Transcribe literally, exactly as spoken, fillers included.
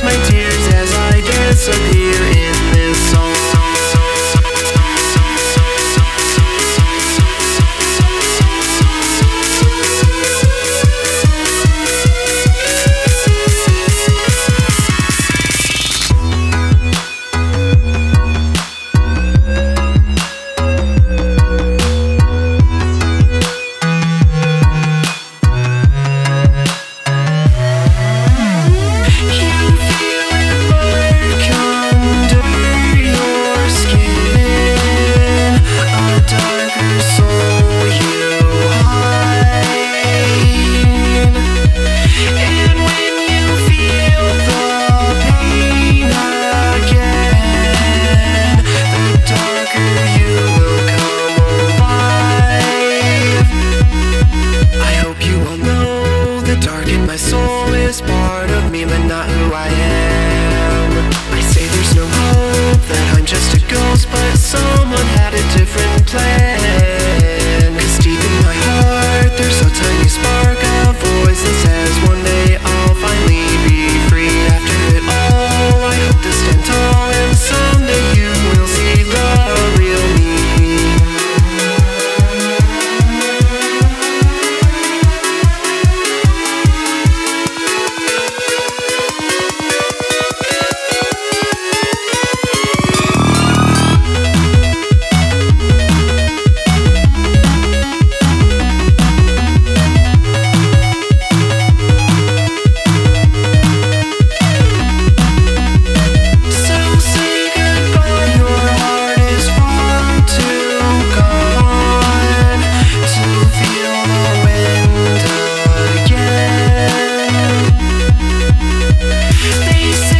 erase my tears as I disappear in this song. My soul is part of me, but not who I am. I say there's no hope, that I'm just a ghost, but someone had a different plan. Cause deep in my heart, there's a tiny spark, a voice that says one day I'll finally be free. After it all, I hope to stand tall, and someday you will see the real me. They